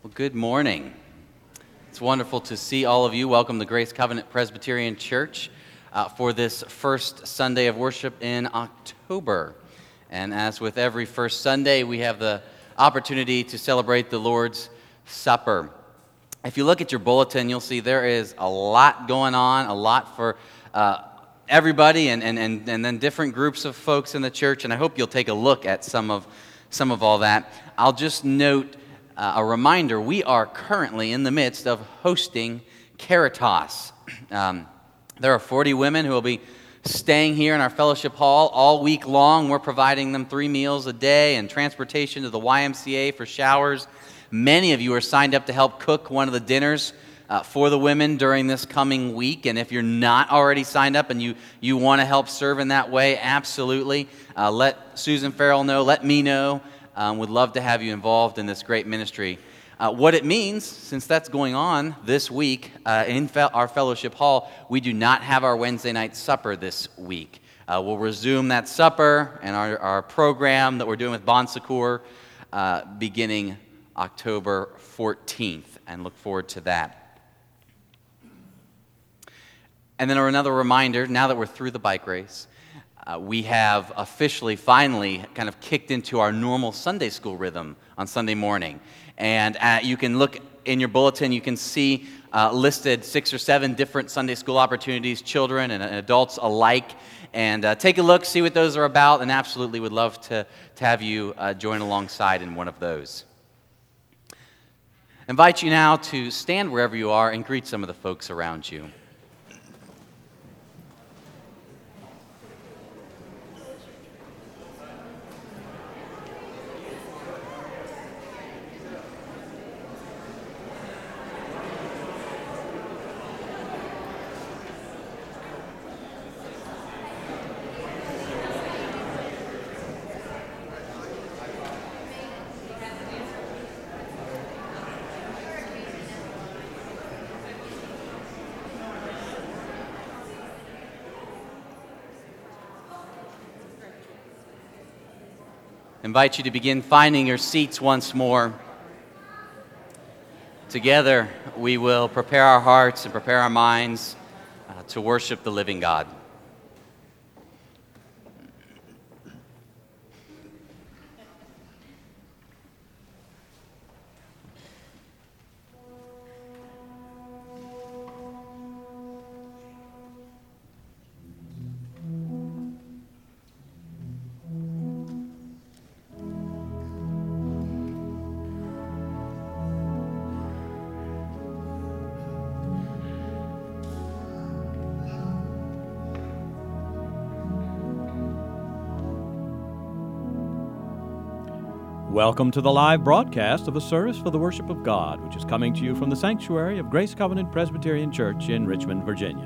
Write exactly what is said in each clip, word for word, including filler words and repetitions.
Well, good morning. It's wonderful to see all of you. Welcome to Grace Covenant Presbyterian Church uh, for this first Sunday of worship in October. And as with every first Sunday, we have the opportunity to celebrate the Lord's Supper. If you look at your bulletin, you'll see there is a lot going on, a lot for uh, everybody and, and, and, and then different groups of folks in the church. And I hope you'll take a look at some of, some of all that. I'll just note Uh, a reminder, we are currently in the midst of hosting Caritas. Um, there are forty women who will be staying here in our fellowship hall all week long. We're providing them three meals a day and transportation to the Y M C A for showers. Many of you are signed up to help cook one of the dinners uh, for the women during this coming week. And if you're not already signed up and you, you want to help serve in that way, absolutely. Uh, let Susan Farrell know, let me know. Um, would love to have you involved in this great ministry. Uh, what it means, since that's going on this week uh, in fe- our fellowship hall, we do not have our Wednesday night supper this week. Uh, we'll resume that supper and our, our program that we're doing with Bon Secours uh, beginning October fourteenth, and look forward to that. And then another reminder, now that we're through the bike race, Uh, we have officially, finally, kind of kicked into our normal Sunday school rhythm on Sunday morning. And uh, you can look in your bulletin, you can see uh, listed six or seven different Sunday school opportunities, children and adults alike. And uh, take a look, see what those are about, and absolutely would love to, to have you uh, join alongside in one of those. I invite you now to stand wherever you are and greet some of the folks around you. Invite you to begin finding your seats once more. Together, we will prepare our hearts and prepare our minds uh, to worship the living God. Welcome to the live broadcast of a service for the worship of God, which is coming to you from the sanctuary of Grace Covenant Presbyterian Church in Richmond, Virginia.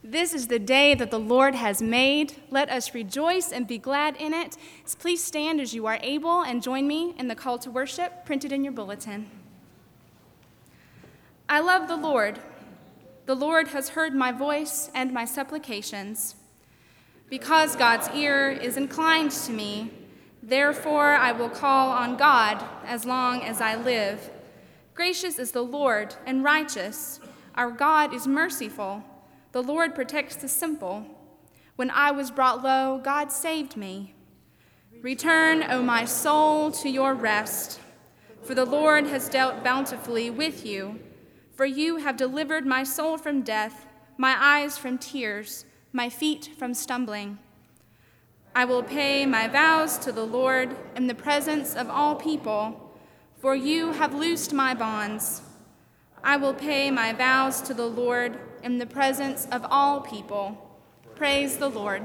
This is the day that the Lord has made. Let us rejoice and be glad in it. So please stand as you are able and join me in the call to worship printed in your bulletin. I love the Lord. The Lord has heard my voice and my supplications. Because God's ear is inclined to me, therefore I will call on God as long as I live. Gracious is the Lord and righteous. Our God is merciful. The Lord protects the simple. When I was brought low, God saved me. Return, O my soul, to your rest, for the Lord has dealt bountifully with you. For you have delivered my soul from death, my eyes from tears, my feet from stumbling. I will pay my vows to the Lord in the presence of all people, for you have loosed my bonds. I will pay my vows to the Lord in the presence of all people. Praise the Lord.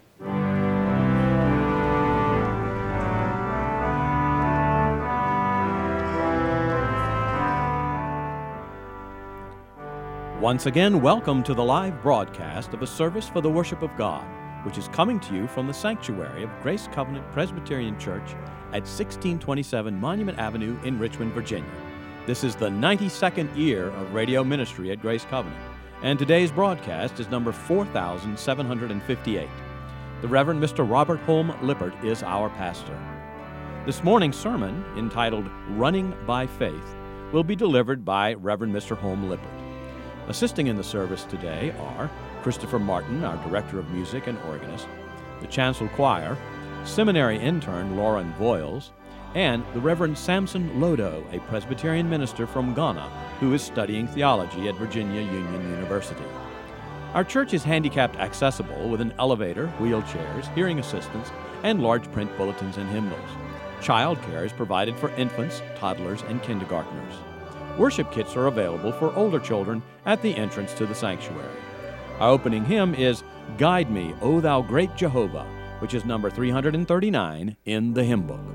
Once again, welcome to the live broadcast of a service for the worship of God, which is coming to you from the sanctuary of Grace Covenant Presbyterian Church at sixteen twenty-seven Monument Avenue in Richmond, Virginia. This is the ninety-second year of radio ministry at Grace Covenant, and today's broadcast is number four thousand seven hundred fifty-eight. The Reverend Mister Robert Holm Lippert is our pastor. This morning's sermon, entitled Running by Faith, will be delivered by Reverend Mister Holm Lippert. Assisting in the service today are Christopher Martin, our Director of Music and Organist, the Chancel Choir, Seminary Intern Lauren Voiles, and the Reverend Samson Lodo, a Presbyterian minister from Ghana who is studying theology at Virginia Union University. Our church is handicapped accessible with an elevator, wheelchairs, hearing assistance, and large print bulletins and hymnals. Child care is provided for infants, toddlers, and kindergartners. Worship kits are available for older children at the entrance to the sanctuary. Our opening hymn is Guide Me, O Thou Great Jehovah, which is number three hundred thirty-nine in the hymn book.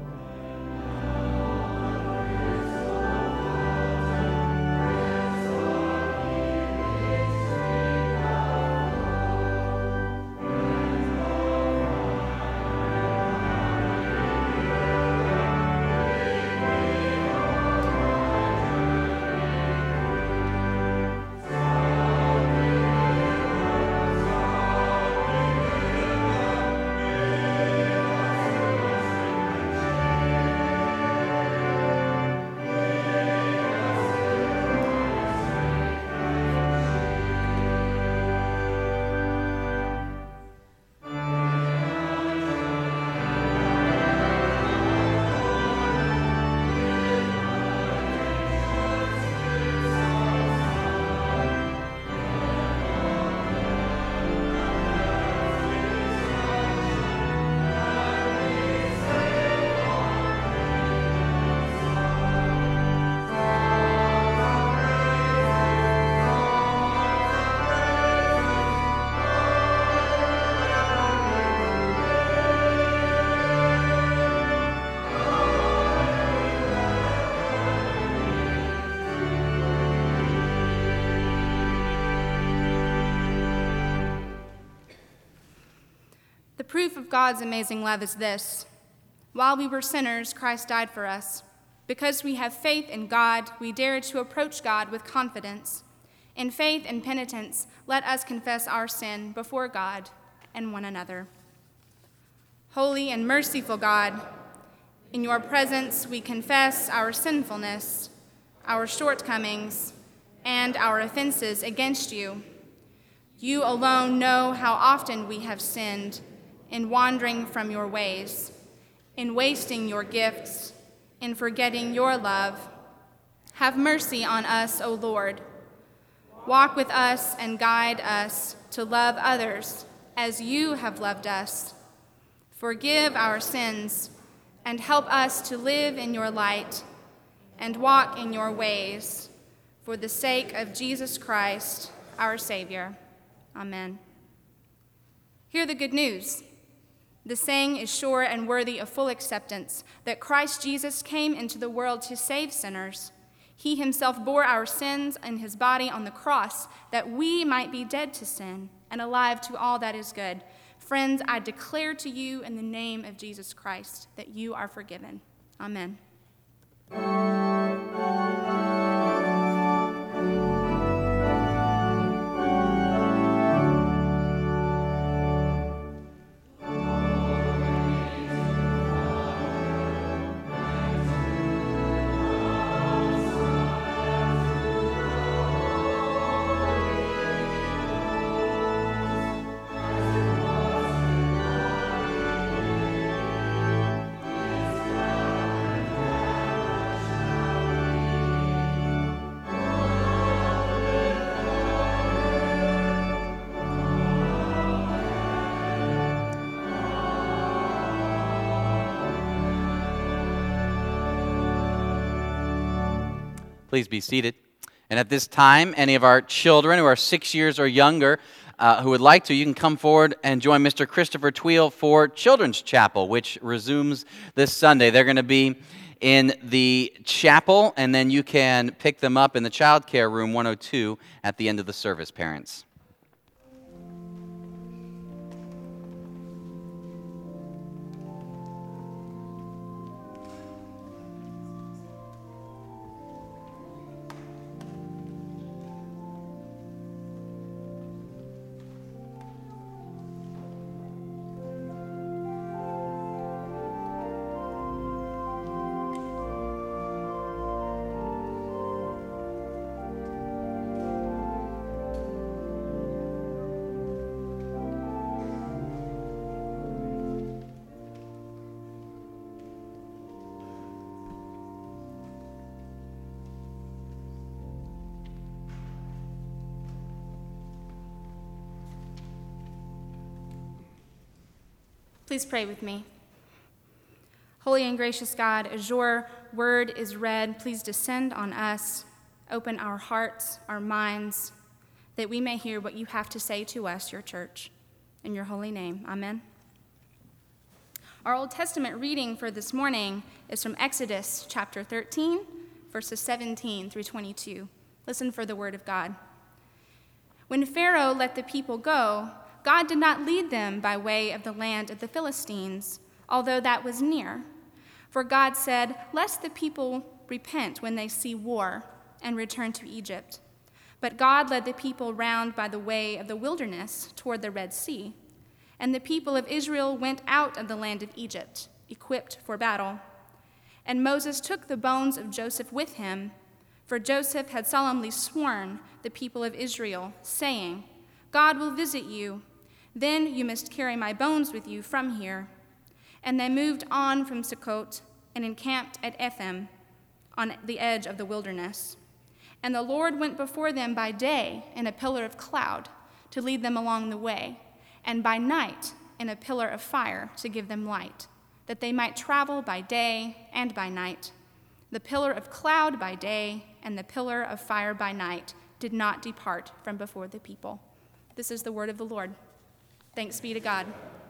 The proof of God's amazing love is this: while we were sinners, Christ died for us. Because we have faith in God, we dare to approach God with confidence. In faith and penitence, let us confess our sin before God and one another. Holy and merciful God, in your presence we confess our sinfulness, our shortcomings, and our offenses against you. You alone know how often we have sinned in wandering from your ways, in wasting your gifts, in forgetting your love. Have mercy on us, O Lord. Walk with us and guide us to love others as you have loved us. Forgive our sins and help us to live in your light and walk in your ways, for the sake of Jesus Christ, our Savior. Amen. Hear the good news. The saying is sure and worthy of full acceptance, that Christ Jesus came into the world to save sinners. He himself bore our sins in his body on the cross, that we might be dead to sin and alive to all that is good. Friends, I declare to you in the name of Jesus Christ that you are forgiven. Amen. Please be seated. And at this time, any of our children who are six years or younger uh, who would like to, you can come forward and join Mister Christopher Tweel for Children's Chapel, which resumes this Sunday. They're going to be in the chapel, and then you can pick them up in the child care room one oh two at the end of the service, parents. Please pray with me. Holy and gracious God, as your word is read, please descend on us, open our hearts, our minds, that we may hear what you have to say to us, your church. In your holy name, amen. Our Old Testament reading for this morning is from Exodus chapter thirteen, verses seventeen through twenty-two. Listen for the word of God. When Pharaoh let the people go, God did not lead them by way of the land of the Philistines, although that was near. For God said, "Lest the people repent when they see war and return to Egypt." But God led the people round by the way of the wilderness toward the Red Sea. And the people of Israel went out of the land of Egypt, equipped for battle. And Moses took the bones of Joseph with him, for Joseph had solemnly sworn the people of Israel, saying, "God will visit you. Then you must carry my bones with you from here." And they moved on from Sukkot and encamped at Etham on the edge of the wilderness. And the Lord went before them by day in a pillar of cloud to lead them along the way, and by night in a pillar of fire to give them light, that they might travel by day and by night. The pillar of cloud by day and the pillar of fire by night did not depart from before the people. This is the word of the Lord. Thanks be to God.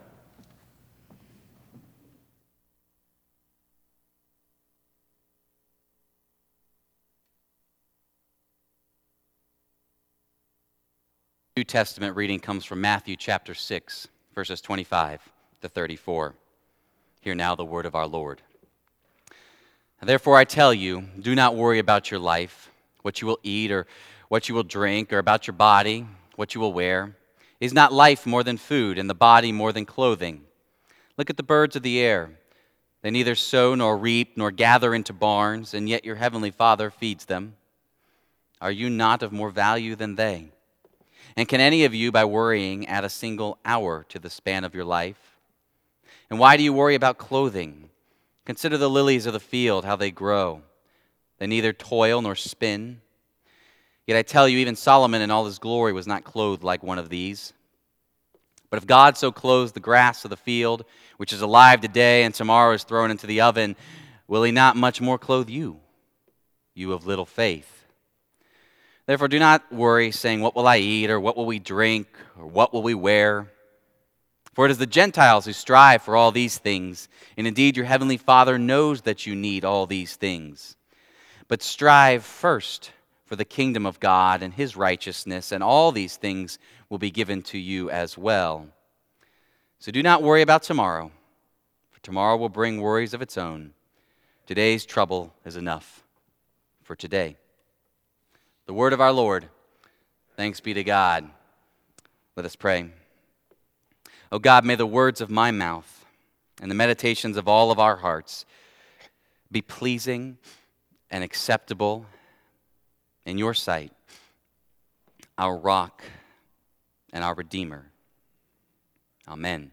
New Testament reading comes from Matthew chapter six, verses twenty-five to thirty-four. Hear now the word of our Lord. Therefore I tell you, do not worry about your life, what you will eat or what you will drink, or about your body, what you will wear. Is not life more than food, and the body more than clothing? Look at the birds of the air. They neither sow nor reap nor gather into barns, and yet your heavenly Father feeds them. Are you not of more value than they? And can any of you, by worrying, add a single hour to the span of your life? And why do you worry about clothing? Consider the lilies of the field, how they grow. They neither toil nor spin. Yet I tell you, even Solomon in all his glory was not clothed like one of these. But if God so clothes the grass of the field, which is alive today and tomorrow is thrown into the oven, will he not much more clothe you, you of little faith? Therefore do not worry, saying, what will I eat, or what will we drink, or what will we wear? For it is the Gentiles who strive for all these things, and indeed your heavenly Father knows that you need all these things. But strive first for the kingdom of God and his righteousness, and all these things will be given to you as well. So do not worry about tomorrow, for tomorrow will bring worries of its own. Today's trouble is enough for today. The word of our Lord. Thanks be to God. Let us pray. O God, may the words of my mouth and the meditations of all of our hearts be pleasing and acceptable in your sight, our rock and our Redeemer. Amen.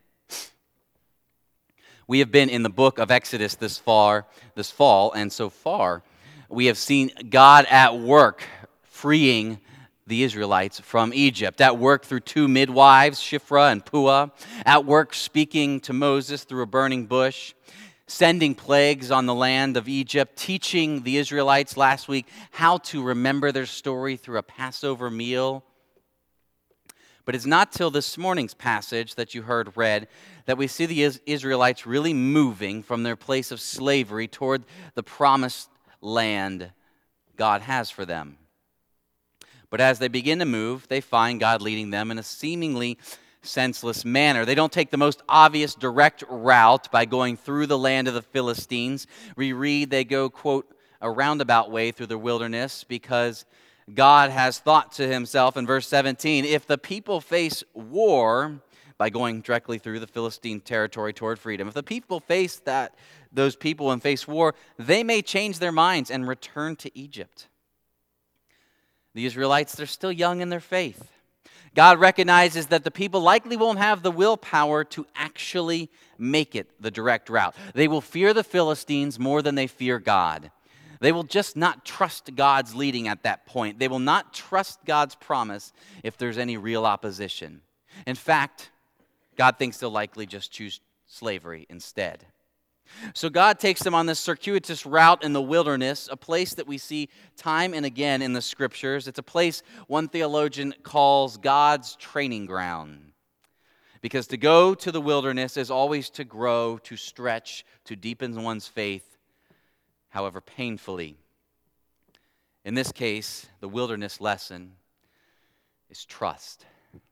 We have been in the book of Exodus this far, this fall, and so far we have seen God at work freeing the Israelites from Egypt, at work through two midwives, Shiphrah and Puah, at work speaking to Moses through a burning bush, sending plagues on the land of Egypt, teaching the Israelites last week how to remember their story through a Passover meal. But it's not till this morning's passage that you heard read that we see the Israelites really moving from their place of slavery toward the promised land God has for them. But as they begin to move, they find God leading them in a seemingly senseless manner. They don't take the most obvious direct route by going through the land of the Philistines. We read they go, quote, a roundabout way through the wilderness because God has thought to himself in verse seventeen, if the people face war by going directly through the Philistine territory toward freedom, if the people face that, those people and face war, they may change their minds and return to Egypt. The Israelites, they're still young in their faith. God recognizes that the people likely won't have the willpower to actually make it the direct route. They will fear the Philistines more than they fear God. They will just not trust God's leading at that point. They will not trust God's promise if there's any real opposition. In fact, God thinks they'll likely just choose slavery instead. So God takes them on this circuitous route in the wilderness, a place that we see time and again in the Scriptures. It's a place one theologian calls God's training ground. Because to go to the wilderness is always to grow, to stretch, to deepen one's faith, however painfully. In this case, the wilderness lesson is trust.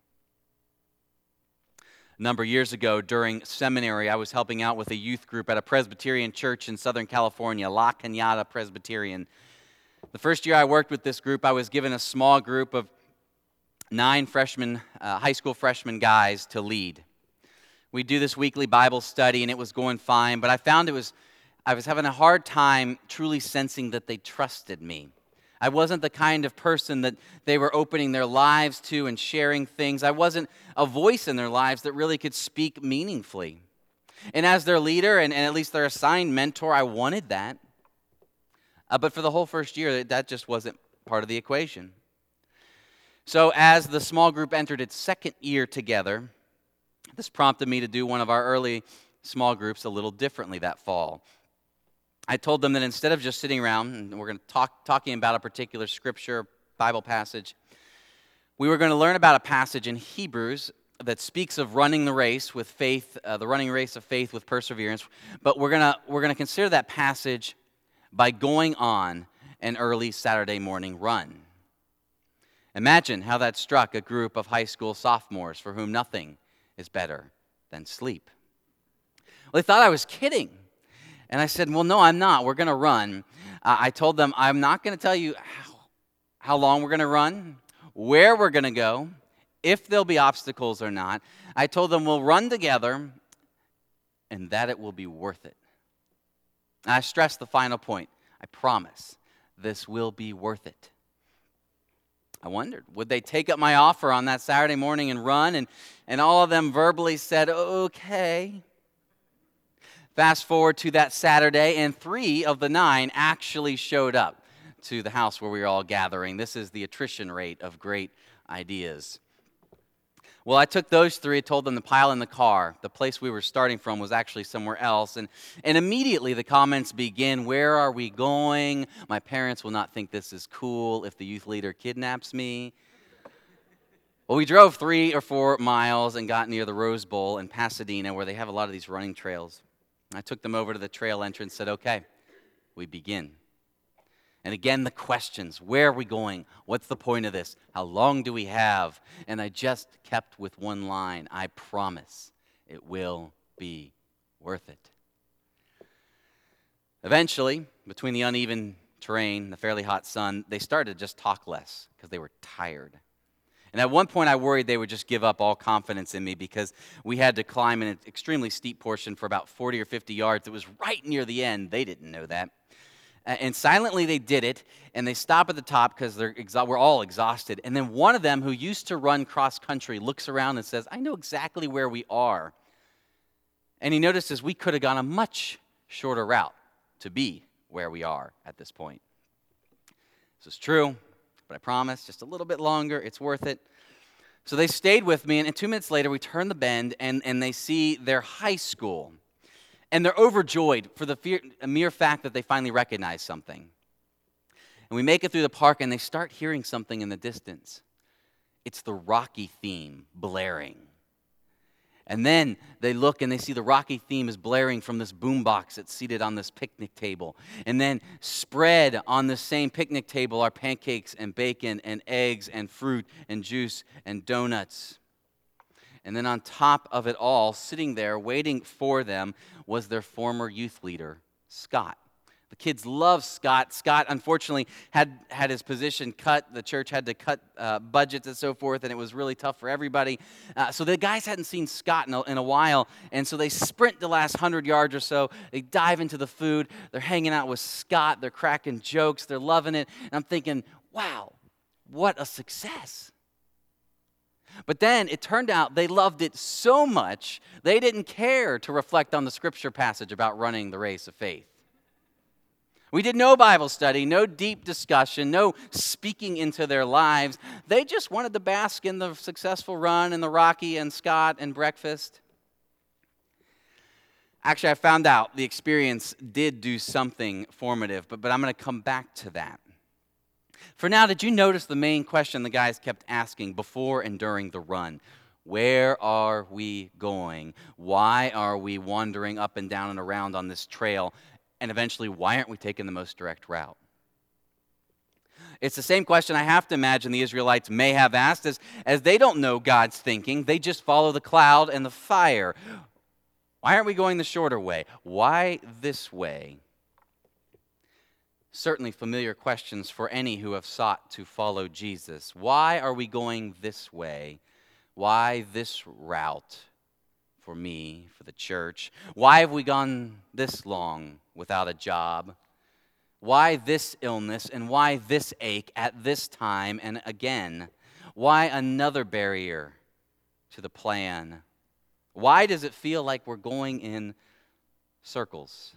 A number of years ago during seminary, I was helping out with a youth group at a Presbyterian church in Southern California, La Cañada Presbyterian. The first year I worked with this group, I was given a small group of nine freshmen, uh, high school freshman guys to lead. We do this weekly Bible study, and it was going fine, but I found it was, I was having a hard time truly sensing that they trusted me. I wasn't the kind of person that they were opening their lives to and sharing things. I wasn't a voice in their lives that really could speak meaningfully. And as their leader, and, and at least their assigned mentor, I wanted that. Uh, but for the whole first year, that just wasn't part of the equation. So as the small group entered its second year together, this prompted me to do one of our early small groups a little differently that fall. I told them that instead of just sitting around and we're going to talk talking about a particular scripture, Bible passage, we were going to learn about a passage in Hebrews that speaks of running the race with faith, uh, the running race of faith with perseverance. But we're gonna we're gonna consider that passage by going on an early Saturday morning run. Imagine how that struck a group of high school sophomores for whom nothing is better than sleep. Well, they thought I was kidding. And I said, well, no, I'm not. We're going to run. Uh, I told them, I'm not going to tell you how, how long we're going to run, where we're going to go, if there'll be obstacles or not. I told them we'll run together and that it will be worth it. And I stressed the final point. I promise this will be worth it. I wondered, would they take up my offer on that Saturday morning and run? And, and all of them verbally said, okay. Fast forward to that Saturday, and three of the nine actually showed up to the house where we were all gathering. This is the attrition rate of great ideas. Well, I took those three, told them to pile in the car. The place we were starting from was actually somewhere else. And, and immediately the comments begin, where are we going? My parents will not think this is cool if the youth leader kidnaps me. Well, we drove three or four miles and got near the Rose Bowl in Pasadena, where they have a lot of these running trails. I took them over to the trail entrance and said, okay, we begin. And again, the questions. Where are we going? What's the point of this? How long do we have? And I just kept with one line. I promise it will be worth it. Eventually, between the uneven terrain, the fairly hot sun, they started to just talk less because they were tired. And at one point, I worried they would just give up all confidence in me because we had to climb an extremely steep portion for about forty or fifty yards. It was right near the end. They didn't know that. And silently they did it, and they stop at the top because they're exa- we're all exhausted. And then one of them, who used to run cross-country, looks around and says, I know exactly where we are. And he notices we could have gone a much shorter route to be where we are at this point. This is true, but I promise, just a little bit longer, it's worth it. So they stayed with me, and, and two minutes later, we turn the bend, and, and they see their high school. And they're overjoyed for the fear, a mere fact that they finally recognize something. And we make it through the park, and they start hearing something in the distance. It's the Rocky theme blaring. And then they look and they see the Rocky theme is blaring from this boombox that's seated on this picnic table. And then spread on the same picnic table are pancakes and bacon and eggs and fruit and juice and donuts. And then on top of it all, sitting there waiting for them, was their former youth leader, Scott. The kids love Scott. Scott, unfortunately, had, had his position cut. The church had to cut uh, budgets and so forth, and it was really tough for everybody. Uh, so the guys hadn't seen Scott in a, in a while, and so they sprint the last hundred yards or so. They dive into the food. They're hanging out with Scott. They're cracking jokes. They're loving it. And I'm thinking, wow, what a success. But then it turned out they loved it so much, they didn't care to reflect on the scripture passage about running the race of faith. We did no Bible study, no deep discussion, no speaking into their lives. They just wanted to bask in the successful run and the Rocky and Scott and breakfast. Actually, I found out the experience did do something formative, but, but I'm going to come back to that. For now, did you notice the main question the guys kept asking before and during the run? Where are we going? Why are we wandering up and down and around on this trail? And eventually, why aren't we taking the most direct route? It's the same question I have to imagine the Israelites may have asked, as, as they don't know God's thinking. They just follow the cloud and the fire. Why aren't we going the shorter way? Why this way? Certainly familiar questions for any who have sought to follow Jesus. Why are we going this way? Why this route for me, for the church? Why have we gone this long without a job? Why this illness and why this ache at this time and again? Why another barrier to the plan? Why does it feel like we're going in circles?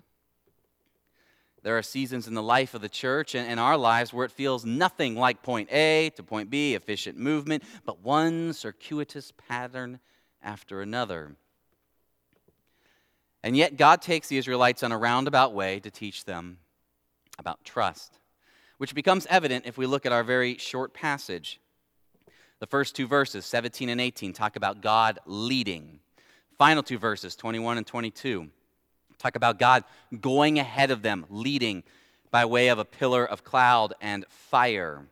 There are seasons in the life of the church and in our lives where it feels nothing like point A to point B, efficient movement, but one circuitous pattern after another. And yet God takes the Israelites on a roundabout way to teach them about trust, which becomes evident if we look at our very short passage. The first two verses, seventeen and eighteen, talk about God leading. Final two verses, twenty-one and twenty-two, talk about God going ahead of them, leading by way of a pillar of cloud and fire.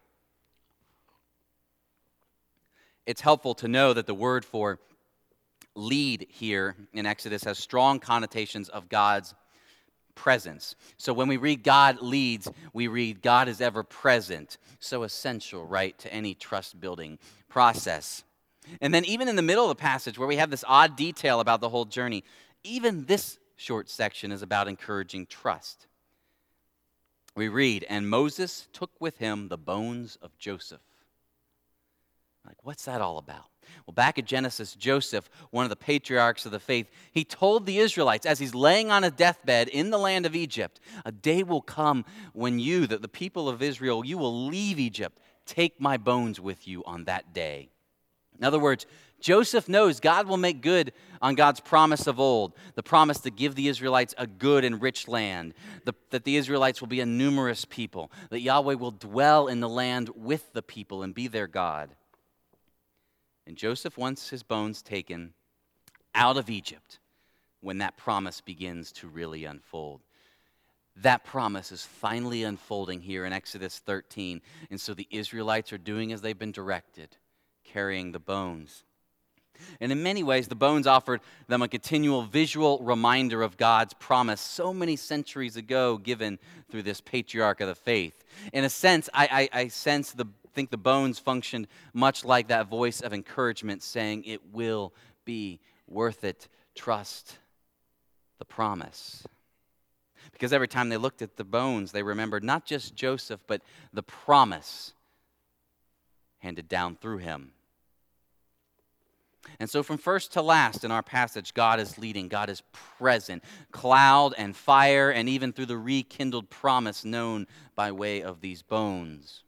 It's helpful to know that the word for lead here in Exodus has strong connotations of God's presence. So when we read God leads, we read God is ever present. So essential, right, to any trust-building process. And then even in the middle of the passage where we have this odd detail about the whole journey, even this short section is about encouraging trust. We read, and Moses took with him the bones of Joseph. Like, what's that all about? Well, back at Genesis, Joseph, one of the patriarchs of the faith, he told the Israelites as he's laying on a deathbed in the land of Egypt, a day will come when you, the, the people of Israel, you will leave Egypt. Take my bones with you on that day. In other words, Joseph knows God will make good on God's promise of old, the promise to give the Israelites a good and rich land, the, that the Israelites will be a numerous people, that Yahweh will dwell in the land with the people and be their God. And Joseph wants his bones taken out of Egypt when that promise begins to really unfold. That promise is finally unfolding here in Exodus thirteen. And so the Israelites are doing as they've been directed, carrying the bones. And in many ways, the bones offered them a continual visual reminder of God's promise so many centuries ago given through this patriarch of the faith. In a sense, I, I, I sense the think the bones functioned much like that voice of encouragement saying, it will be worth it. Trust the promise. Because every time they looked at the bones, they remembered not just Joseph, but the promise handed down through him. And so from first to last in our passage, God is leading, God is present. Cloud and fire, and even through the rekindled promise known by way of these bones.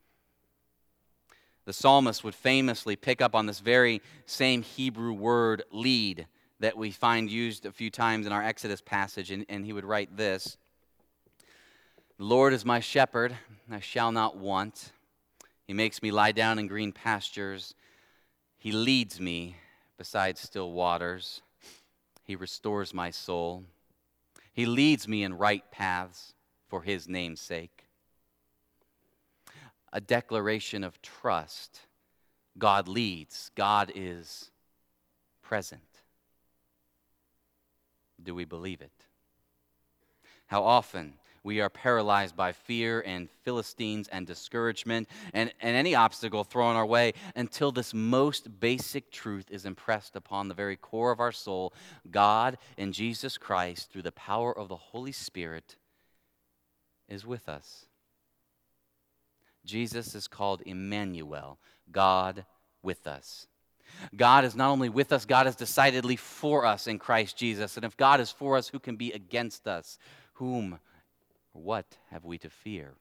The psalmist would famously pick up on this very same Hebrew word, lead, that we find used a few times in our Exodus passage, and, and he would write this: "The Lord is my shepherd, I shall not want. He makes me lie down in green pastures. He leads me beside still waters. He restores my soul. He leads me in right paths for his name's sake." A declaration of trust. God leads. God is present. Do we believe it? How often we are paralyzed by fear and Philistines and discouragement and, and any obstacle thrown our way until this most basic truth is impressed upon the very core of our soul. God in Jesus Christ, through the power of the Holy Spirit, is with us. Jesus is called Emmanuel, God with us. God is not only with us, God is decidedly for us in Christ Jesus. And if God is for us, who can be against us? Whom or what have we to fear?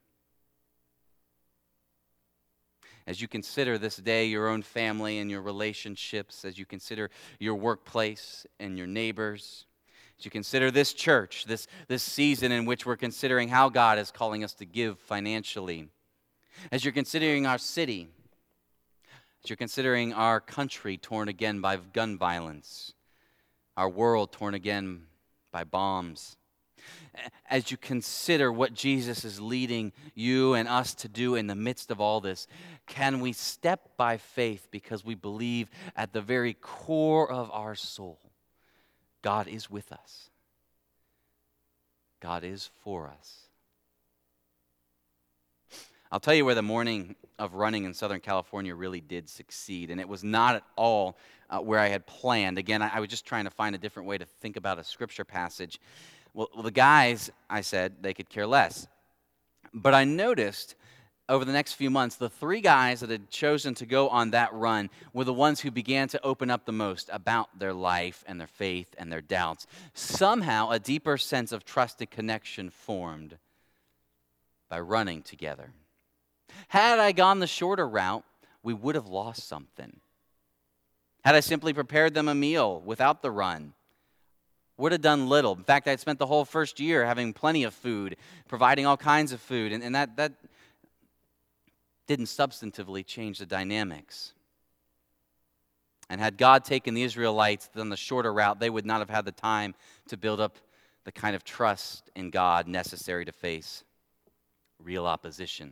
As you consider this day your own family and your relationships, as you consider your workplace and your neighbors, as you consider this church, this, this season in which we're considering how God is calling us to give financially, as you're considering our city, as you're considering our country torn again by gun violence, our world torn again by bombs, as you consider what Jesus is leading you and us to do in the midst of all this, can we step by faith because we believe at the very core of our soul, God is with us. God is for us. I'll tell you where the morning of running in Southern California really did succeed, and it was not at all uh, where I had planned. Again, I, I was just trying to find a different way to think about a scripture passage. Well, well, the guys, I said, they could care less. But I noticed over the next few months, the three guys that had chosen to go on that run were the ones who began to open up the most about their life and their faith and their doubts. Somehow, a deeper sense of trusted connection formed by running together. Had I gone the shorter route, we would have lost something. Had I simply prepared them a meal without the run, would have done little. In fact, I'd spent the whole first year having plenty of food, providing all kinds of food, and, and that, that didn't substantively change the dynamics. And had God taken the Israelites on the shorter route, they would not have had the time to build up the kind of trust in God necessary to face real opposition.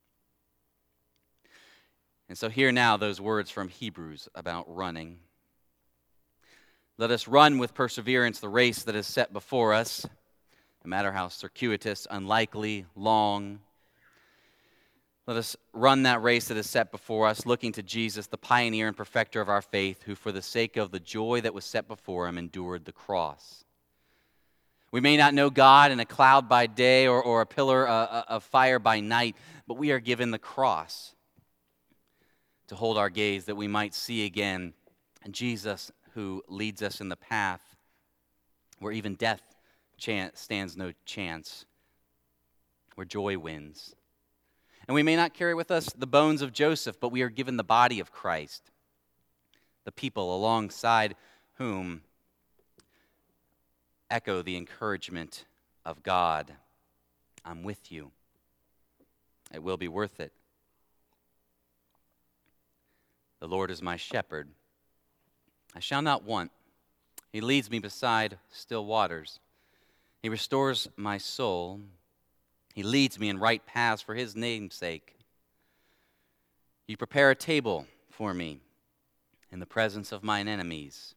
And so hear now those words from Hebrews about running. Let us run with perseverance the race that is set before us, no matter how circuitous, unlikely, long. Let us run that race that is set before us, looking to Jesus, the pioneer and perfecter of our faith, who for the sake of the joy that was set before him endured the cross. We may not know God in a cloud by day or, or a pillar uh, of fire by night, but we are given the cross to hold our gaze that we might see again Jesus who leads us in the path where even death chance, stands no chance, where joy wins. And we may not carry with us the bones of Joseph, but we are given the body of Christ, the people alongside whom echo the encouragement of God. I'm with you. It will be worth it. The Lord is my shepherd. I shall not want. He leads me beside still waters. He restores my soul. He leads me in right paths for his name's sake. You prepare a table for me in the presence of mine enemies.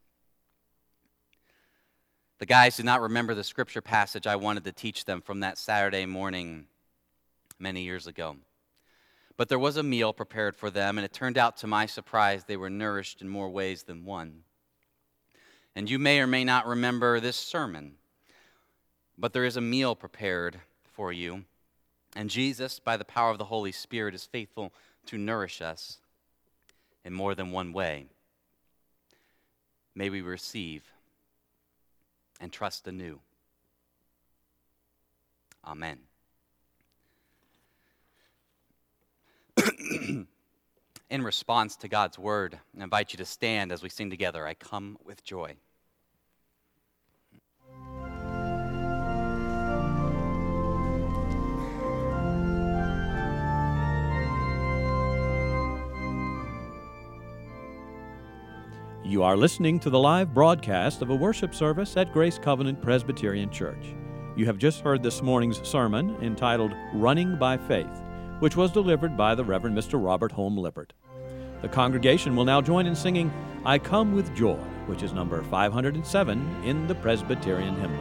The guys did not remember the scripture passage I wanted to teach them from that Saturday morning many years ago. But there was a meal prepared for them, and it turned out to my surprise they were nourished in more ways than one. And you may or may not remember this sermon, but there is a meal prepared for you, and Jesus, by the power of the Holy Spirit, is faithful to nourish us in more than one way. May we receive and trust anew. Amen. In response to God's word, I invite you to stand as we sing together, I Come with Joy. You are listening to the live broadcast of a worship service at Grace Covenant Presbyterian Church. You have just heard this morning's sermon entitled Running by Faith, which was delivered by the Reverend Mister Robert Holm Lippert. The congregation will now join in singing I Come with Joy, which is number five hundred seven in the Presbyterian hymnal.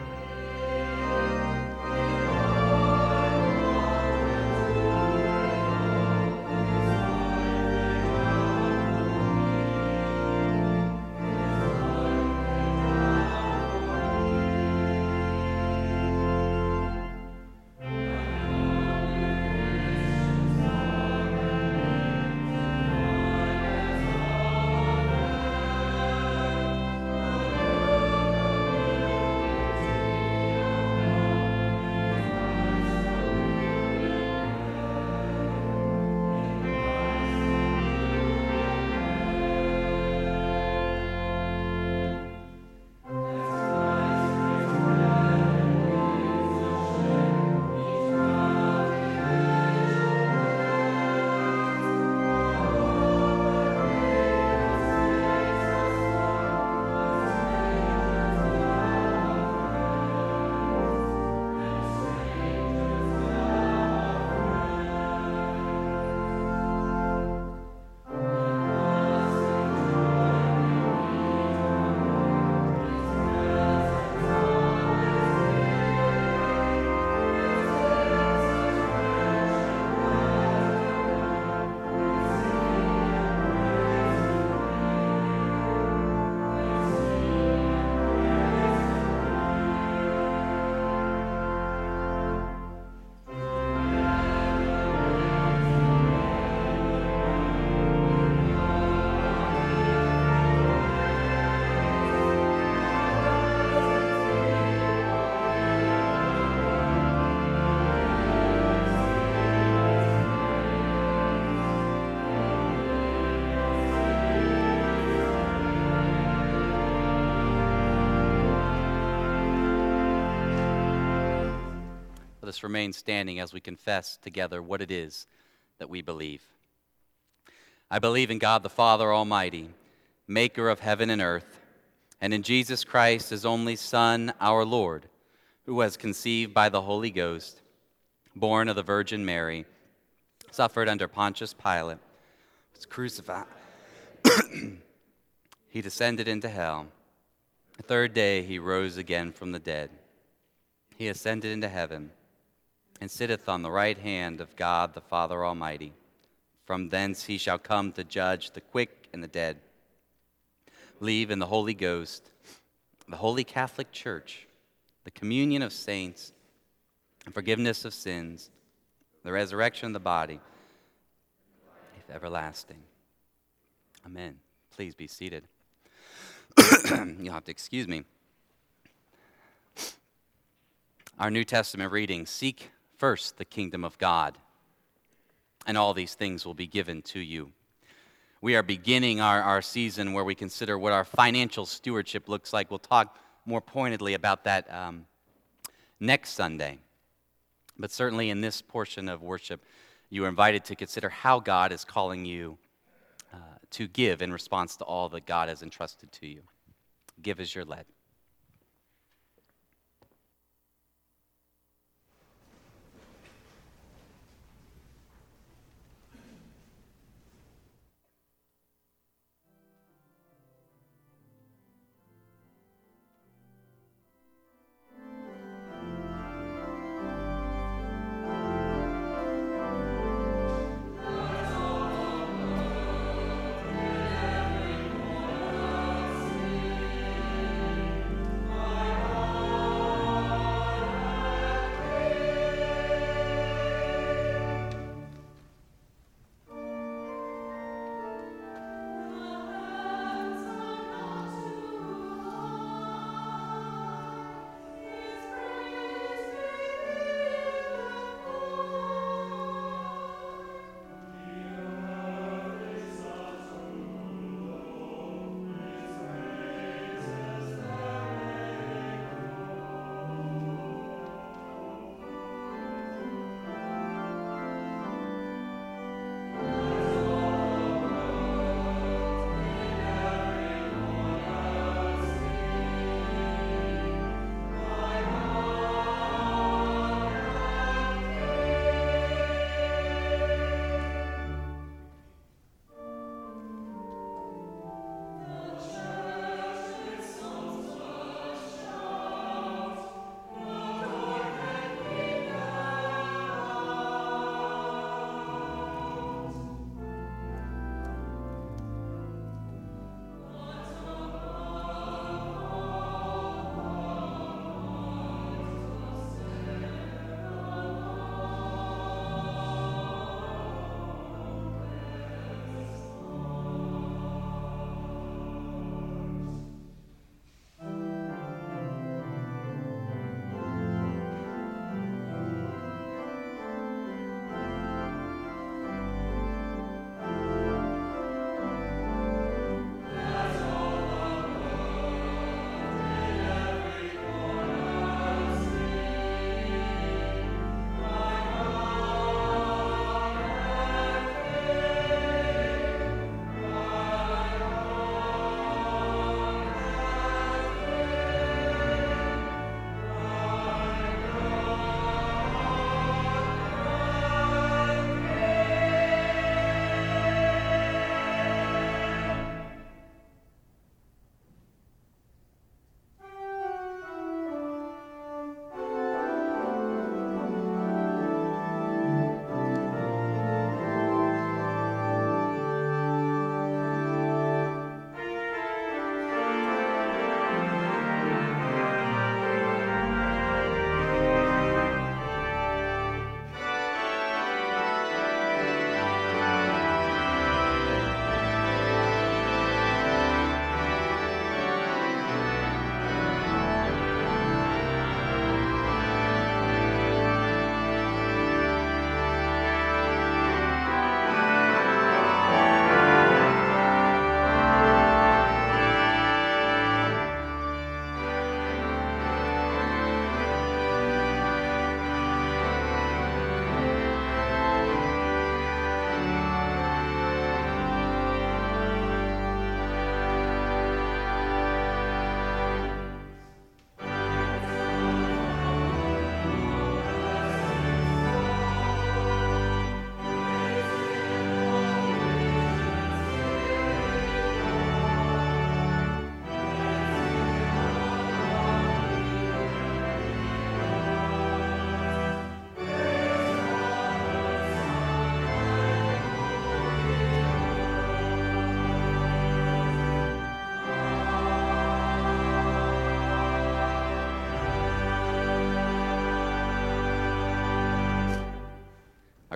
Let us remain standing as we confess together what it is that we believe. I believe in God the Father Almighty, maker of heaven and earth, and in Jesus Christ, his only Son, our Lord, who was conceived by the Holy Ghost, born of the Virgin Mary, suffered under Pontius Pilate, was crucified. He descended into hell. The third day he rose again from the dead. He ascended into heaven and sitteth on the right hand of God the Father Almighty. From thence he shall come to judge the quick and the dead. Believe in the Holy Ghost, the Holy Catholic Church, the communion of saints, and forgiveness of sins, the resurrection of the body, life everlasting. Amen. Please be seated. You'll have to excuse me. Our New Testament reading, seek first the kingdom of God, and all these things will be given to you. We are beginning our, our season where we consider what our financial stewardship looks like. We'll talk more pointedly about that um, next Sunday. But certainly in this portion of worship, you are invited to consider how God is calling you uh, to give in response to all that God has entrusted to you. Give as you're led.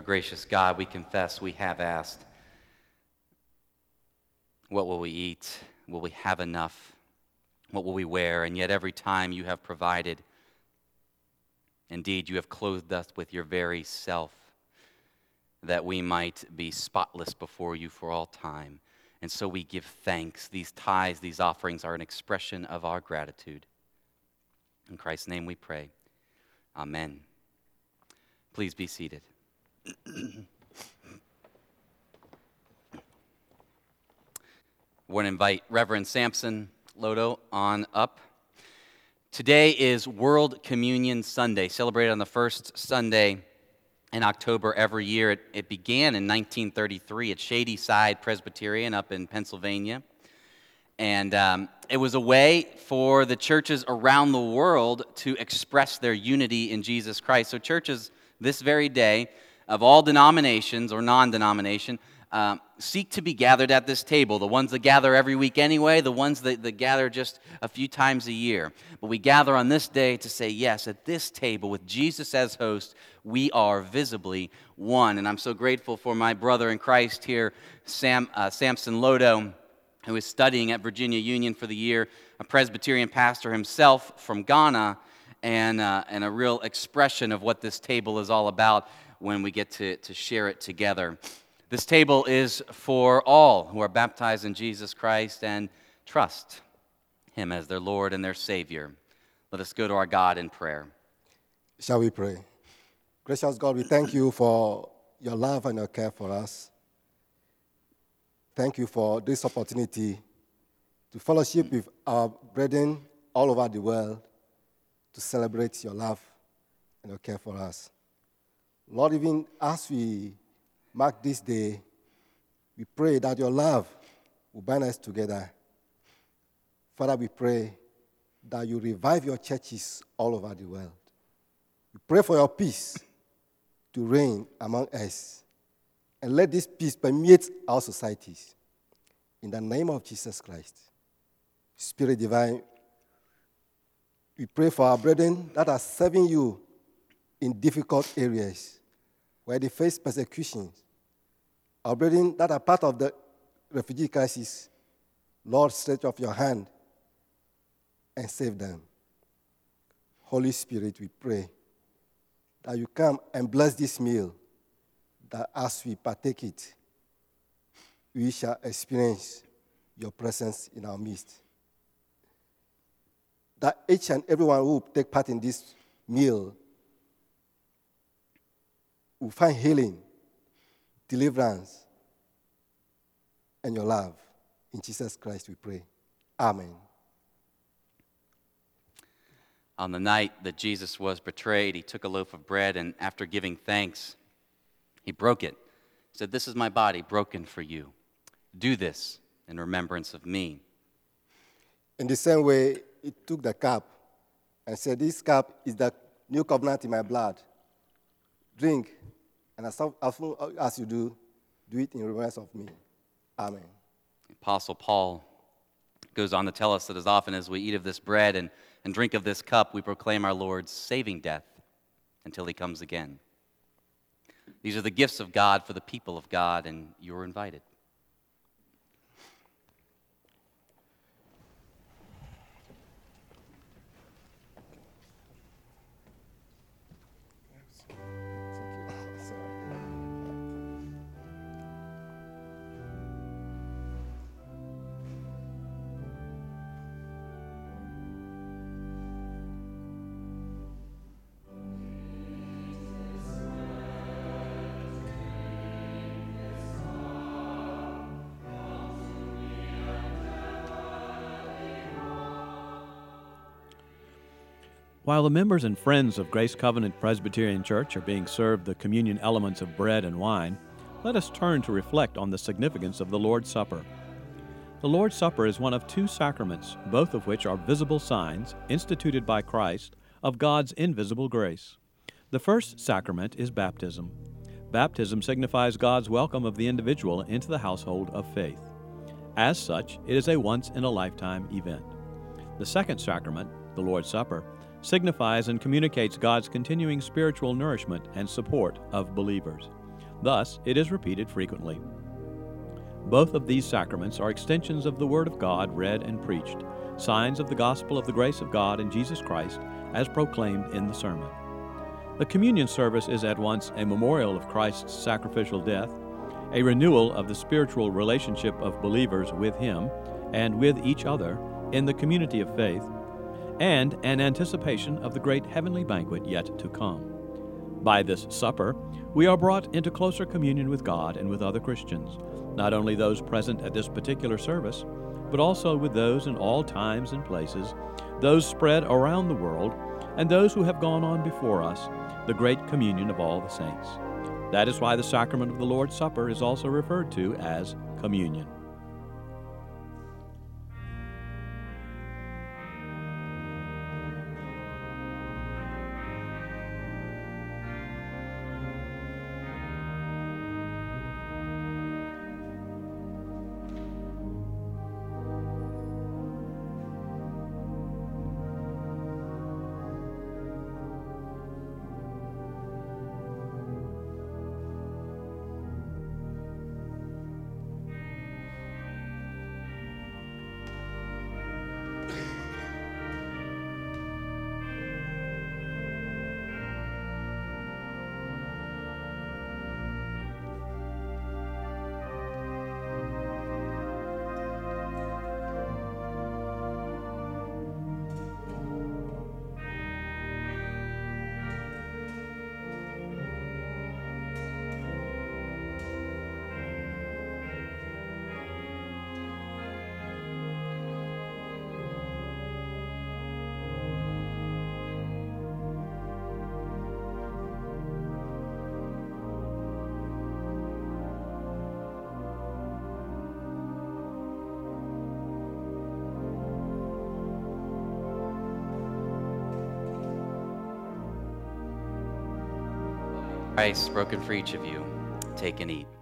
gracious God, we confess we have asked, what will we eat? Will we have enough? What will we wear? And yet every time you have provided. Indeed, you have clothed us with your very self, that we might be spotless before you for all time. And so we give thanks. These tithes, these offerings are an expression of our gratitude. In Christ's name we pray. Amen. Please be seated. I want to invite Reverend Samson Lodo on up. Today is World Communion Sunday, celebrated on the first Sunday in October every year. It, it began in nineteen thirty-three at Shady Side Presbyterian up in Pennsylvania. And um, it was a way for the churches around the world to express their unity in Jesus Christ. So churches this very day, of all denominations or non-denomination, um, seek to be gathered at this table. The ones that gather every week anyway, the ones that, that gather just a few times a year. But we gather on this day to say, yes, at this table with Jesus as host, we are visibly one. And I'm so grateful for my brother in Christ here, Sam uh, Samson Lodo, who is studying at Virginia Union for the year, a Presbyterian pastor himself from Ghana, and, uh, and a real expression of what this table is all about when we get to, to share it together. This table is for all who are baptized in Jesus Christ and trust Him as their Lord and their Savior. Let us go to our God in prayer. Shall we pray? Gracious God, we thank you for your love and your care for us. Thank you for this opportunity to fellowship with our brethren all over the world to celebrate your love and your care for us. Lord, even as we mark this day, we pray that your love will bind us together. Father, we pray that you revive your churches all over the world. We pray for your peace to reign among us, and let this peace permeate our societies. In the name of Jesus Christ, Spirit divine, we pray for our brethren that are serving you in difficult areas where they face persecutions. Our brethren that are part of the refugee crisis, Lord, stretch out your hand and save them. Holy Spirit, we pray that you come and bless this meal, that as we partake it, we shall experience your presence in our midst. That each and everyone who will take part in this meal will find healing, deliverance, and your love. In Jesus Christ we pray. Amen. On the night that Jesus was betrayed, he took a loaf of bread, and after giving thanks, he broke it. He said, "This is my body broken for you. Do this in remembrance of me." In the same way, he took the cup and said, "This cup is the new covenant in my blood. Drink, and as often as you do, do it in remembrance of me." Amen. The Apostle Paul goes on to tell us that as often as we eat of this bread and, and drink of this cup, we proclaim our Lord's saving death until he comes again. These are the gifts of God for the people of God, and you're invited. While the members and friends of Grace Covenant Presbyterian Church are being served the communion elements of bread and wine, let us turn to reflect on the significance of the Lord's Supper. The Lord's Supper is one of two sacraments, both of which are visible signs, instituted by Christ, of God's invisible grace. The first sacrament is baptism. Baptism signifies God's welcome of the individual into the household of faith. As such, it is a once-in-a-lifetime event. The second sacrament, the Lord's Supper, signifies and communicates God's continuing spiritual nourishment and support of believers. Thus, it is repeated frequently. Both of these sacraments are extensions of the Word of God read and preached, signs of the gospel of the grace of God in Jesus Christ as proclaimed in the sermon. The communion service is at once a memorial of Christ's sacrificial death, a renewal of the spiritual relationship of believers with Him and with each other in the community of faith, and an anticipation of the great heavenly banquet yet to come. By this supper, we are brought into closer communion with God and with other Christians, not only those present at this particular service, but also with those in all times and places, those spread around the world, and those who have gone on before us, the great communion of all the saints. That is why the sacrament of the Lord's Supper is also referred to as communion. Christ broken for each of you. Take and eat.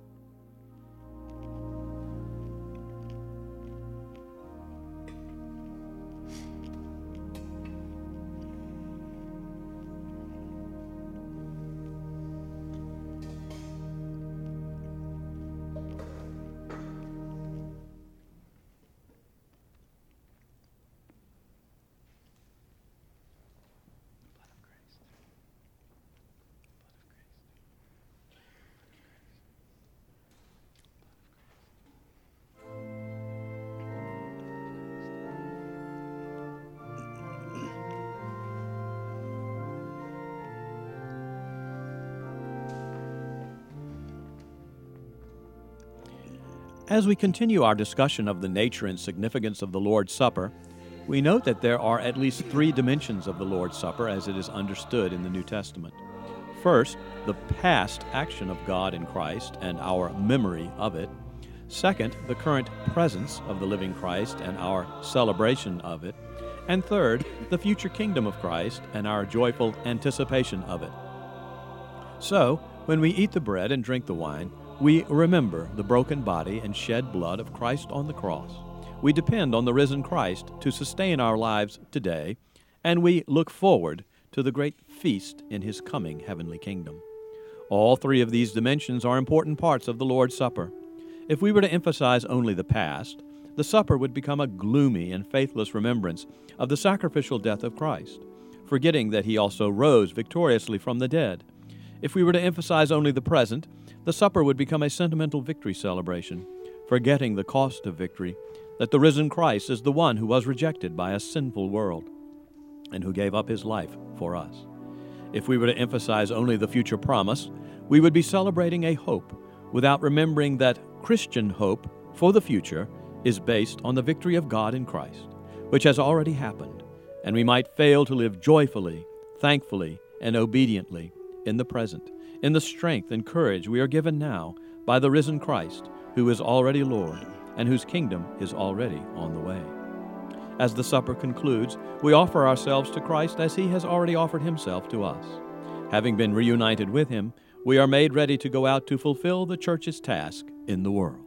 As we continue our discussion of the nature and significance of the Lord's Supper, we note that there are at least three dimensions of the Lord's Supper as it is understood in the New Testament. First, the past action of God in Christ and our memory of it. Second, the current presence of the living Christ and our celebration of it. And third, the future kingdom of Christ and our joyful anticipation of it. So, when we eat the bread and drink the wine, we remember the broken body and shed blood of Christ on the cross. We depend on the risen Christ to sustain our lives today, and we look forward to the great feast in His coming heavenly kingdom. All three of these dimensions are important parts of the Lord's Supper. If we were to emphasize only the past, the supper would become a gloomy and faithless remembrance of the sacrificial death of Christ, forgetting that He also rose victoriously from the dead. If we were to emphasize only the present, the supper would become a sentimental victory celebration, forgetting the cost of victory, that the risen Christ is the one who was rejected by a sinful world and who gave up His life for us. If we were to emphasize only the future promise, we would be celebrating a hope without remembering that Christian hope for the future is based on the victory of God in Christ, which has already happened, and we might fail to live joyfully, thankfully, and obediently in the present, in the strength and courage we are given now by the risen Christ, who is already Lord and whose kingdom is already on the way. As the supper concludes, we offer ourselves to Christ as He has already offered Himself to us. Having been reunited with Him, we are made ready to go out to fulfill the church's task in the world.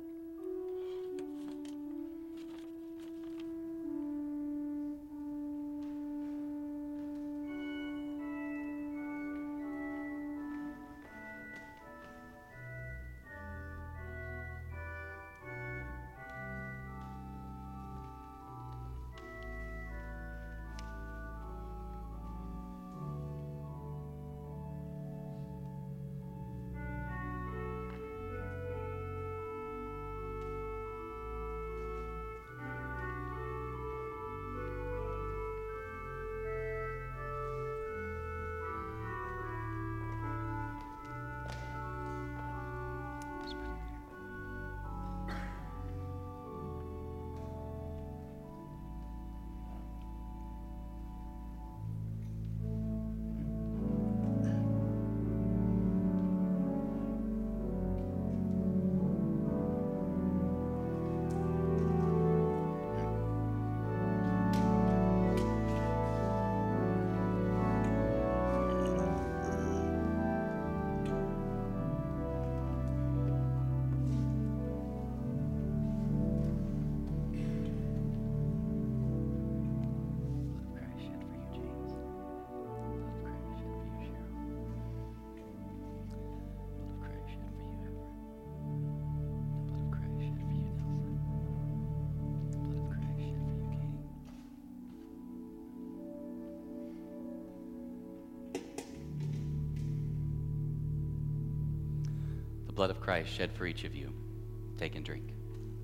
blood of Christ shed for each of you. Take and drink.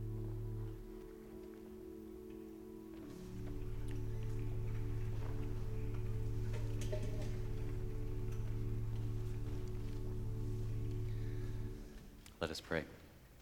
Let us pray.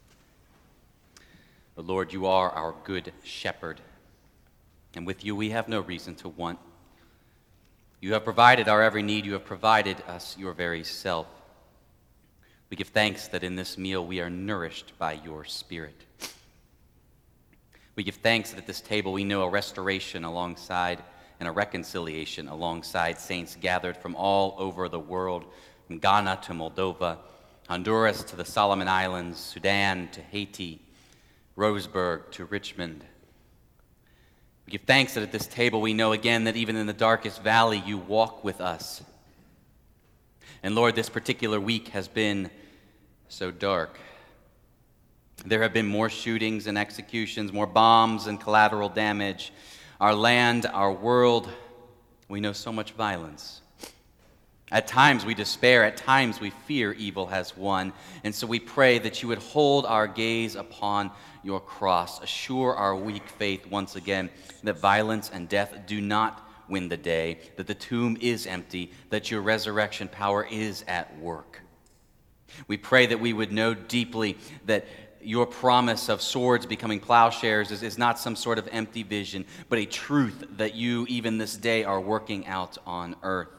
O Lord, you are our good shepherd, and with you we have no reason to want. You have provided our every need. You have provided us your very self. We give thanks that in this meal we are nourished by your Spirit. We give thanks that at this table we know a restoration alongside and a reconciliation alongside saints gathered from all over the world, from Ghana to Moldova, Honduras to the Solomon Islands, Sudan to Haiti, Roseburg to Richmond. We give thanks that at this table we know again that even in the darkest valley you walk with us. And Lord, this particular week has been so dark. There have been more shootings and executions, more bombs and collateral damage. Our land, our world, we know so much violence. At times we despair, at times we fear evil has won. And so we pray that you would hold our gaze upon your cross, assure our weak faith once again that violence and death do not win the day, that the tomb is empty, that your resurrection power is at work. We pray that we would know deeply that your promise of swords becoming plowshares is, is not some sort of empty vision, but a truth that you even this day are working out on earth.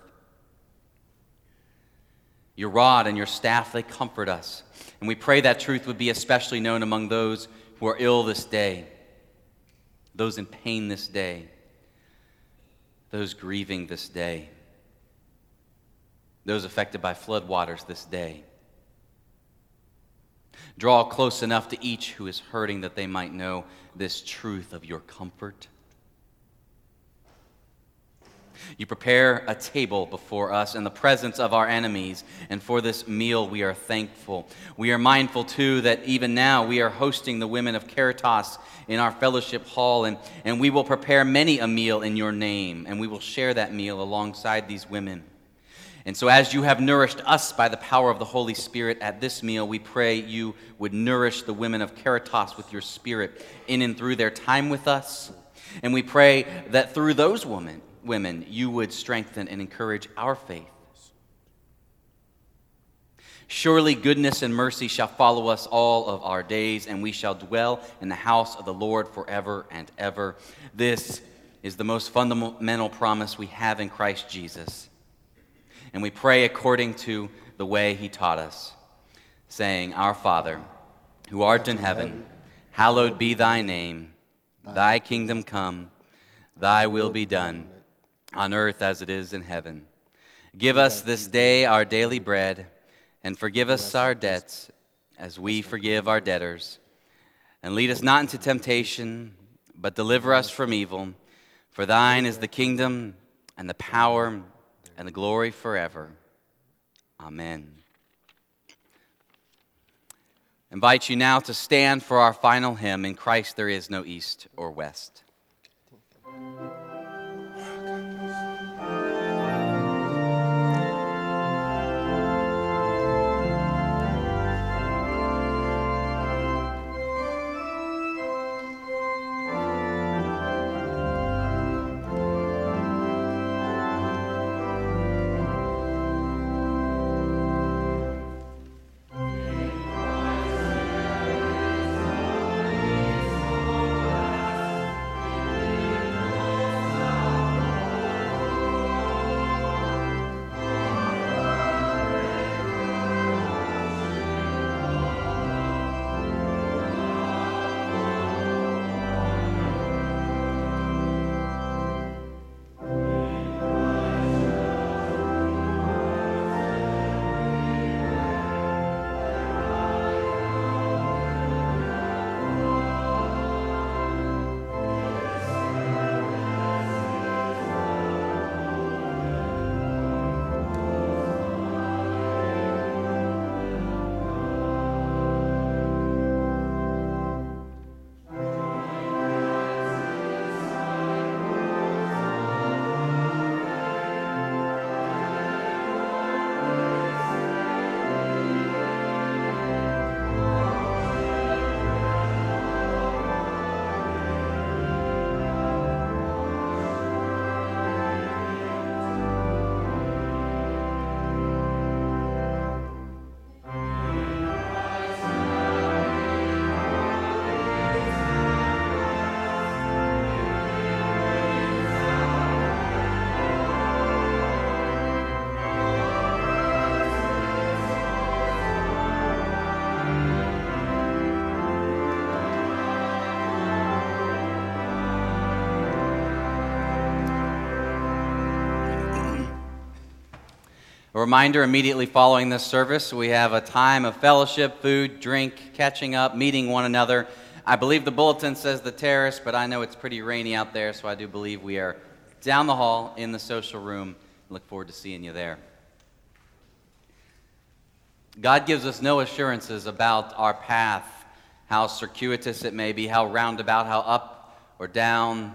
Your rod and your staff, they comfort us. And we pray that truth would be especially known among those who are ill this day, those in pain this day, those grieving this day, those affected by flood waters this day. Draw close enough to each who is hurting that they might know this truth of your comfort. You prepare a table before us in the presence of our enemies, and for this meal we are thankful. We are mindful, too, that even now we are hosting the women of Caritas in our fellowship hall, and, and we will prepare many a meal in your name, and we will share that meal alongside these women. And so as you have nourished us by the power of the Holy Spirit at this meal, we pray you would nourish the women of Caritas with your Spirit in and through their time with us. And we pray that through those women, women, you would strengthen and encourage our faith. Surely goodness and mercy shall follow us all of our days, and we shall dwell in the house of the Lord forever and ever. This is the most fundamental promise we have in Christ Jesus. And we pray according to the way he taught us, saying, Our Father, who art in heaven, hallowed be thy name. Thy kingdom come, thy will be done, on earth as it is in heaven. Give us this day our daily bread, and forgive us our debts as we forgive our debtors. And lead us not into temptation, but deliver us from evil. For thine is the kingdom, and the power, and the glory forever. Amen. I invite you now to stand for our final hymn, In Christ There Is No East or West. Thank A reminder, immediately following this service, we have a time of fellowship, food, drink, catching up, meeting one another. I believe the bulletin says the terrace, but I know it's pretty rainy out there, so I do believe we are down the hall in the social room. Look forward to seeing you there. God gives us no assurances about our path, how circuitous it may be, how roundabout, how up or down.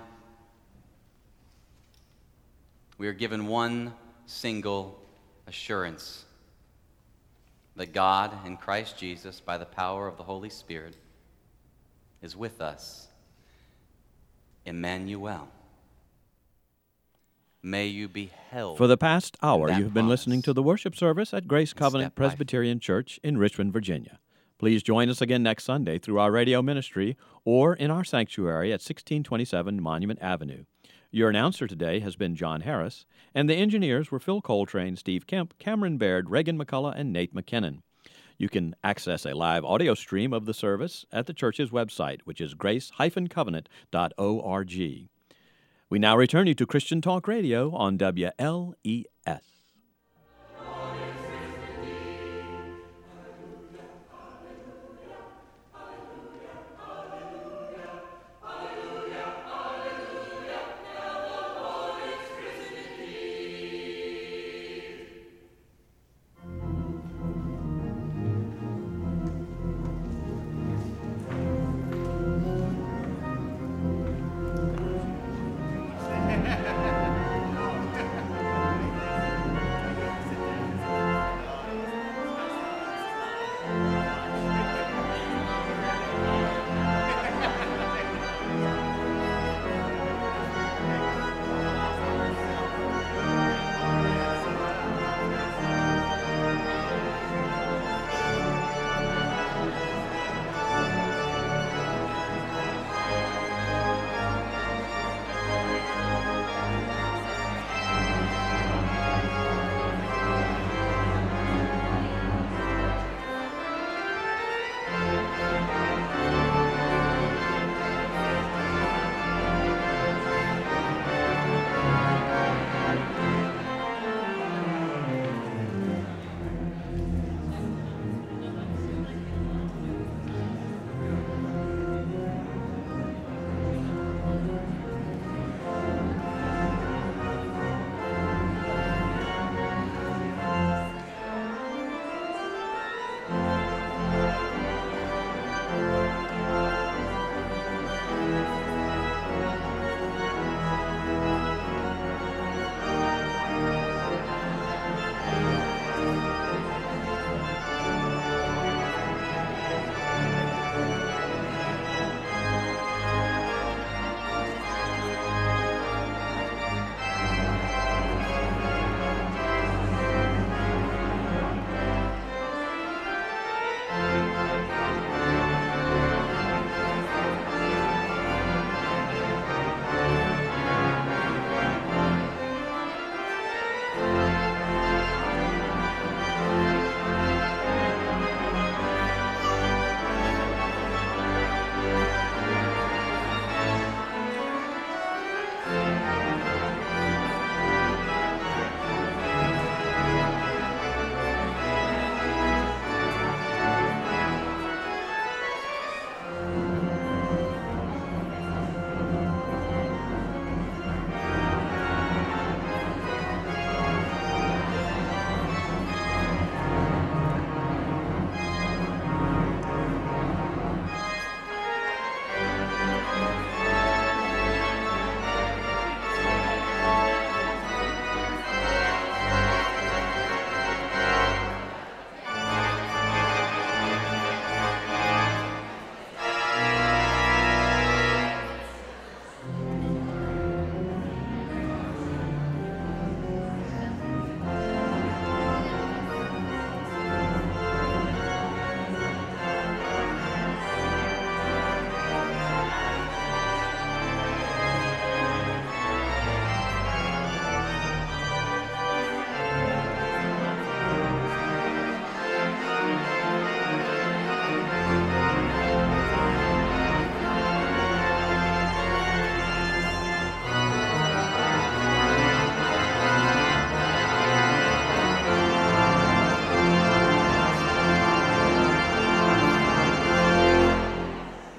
We are given one single assurance, that God in Christ Jesus, by the power of the Holy Spirit, is with us. Emmanuel. May you be held. For the past hour, that you've been promise. listening to the worship service at Grace Covenant step by Presbyterian Church in Richmond, Virginia. Please join us again next Sunday through our radio ministry or in our sanctuary at sixteen twenty-seven Monument Avenue. Your announcer today has been John Harris, and the engineers were Phil Coltrane, Steve Kemp, Cameron Baird, Reagan McCullough, and Nate McKinnon. You can access a live audio stream of the service at the church's website, which is grace dash covenant dot org. We now return you to Christian Talk Radio on W L E S.